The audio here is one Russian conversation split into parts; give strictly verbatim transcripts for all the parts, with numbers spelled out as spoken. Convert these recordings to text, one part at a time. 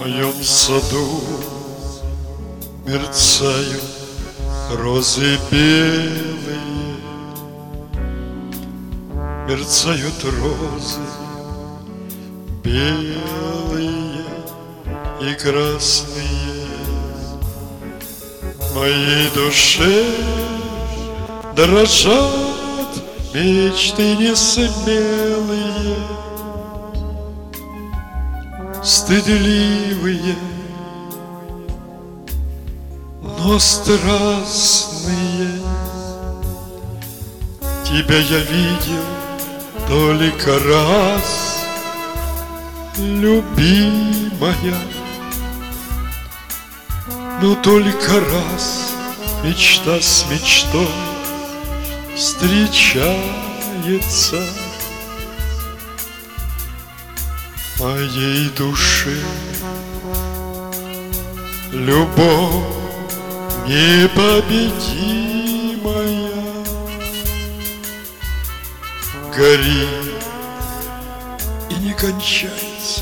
моем саду мерцают розы белые, мерцают розы белые и красные. В моей душе дрожат мечты несмелые, стыдливые, но страстные. Тебя я видел только раз, любимая, но только раз мечта с мечтой встречается. Моей душе любовь непобедимая горит и не кончается.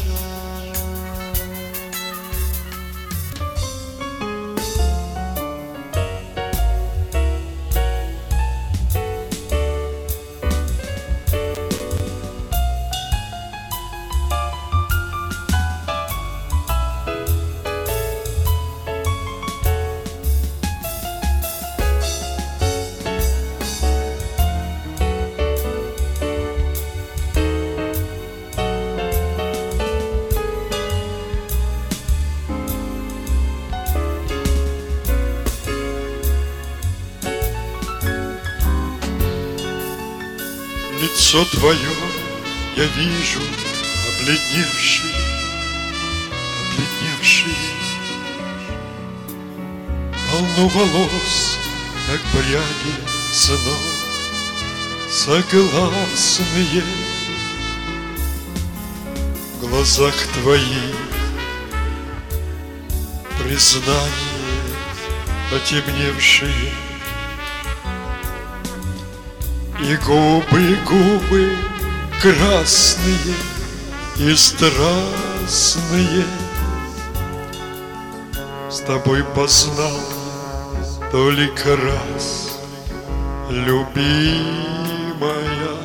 Лицо твое я вижу обледневшее, обледневшее. Волну волос, как пряди снов, согласные. В глазах твоих признание потемневшие. И губы, губы красные и страстные. С тобой познал только раз, любимая,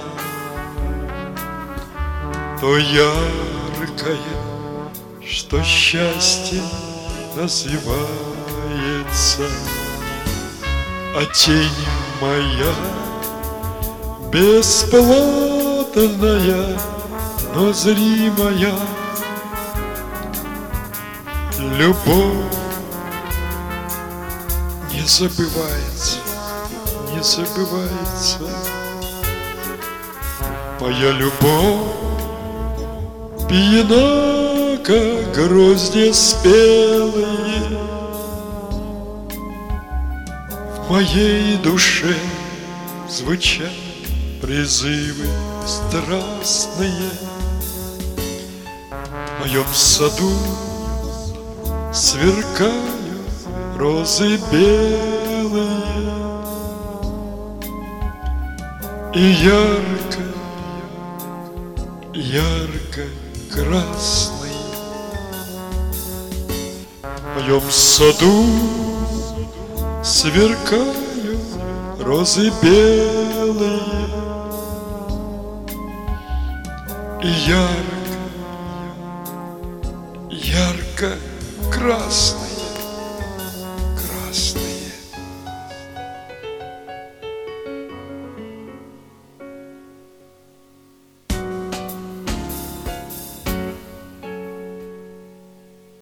то яркое, что счастье называется, а тень моя бесплотная, но зримая. Любовь не забывается, не забывается. Моя любовь пьяна, как грозди спелые. В моей душе звучат призывы страстные. В моем саду сверкают розы белые и ярко, ярко красные. В моем саду сверкают розы белые и ярко, ярко красный.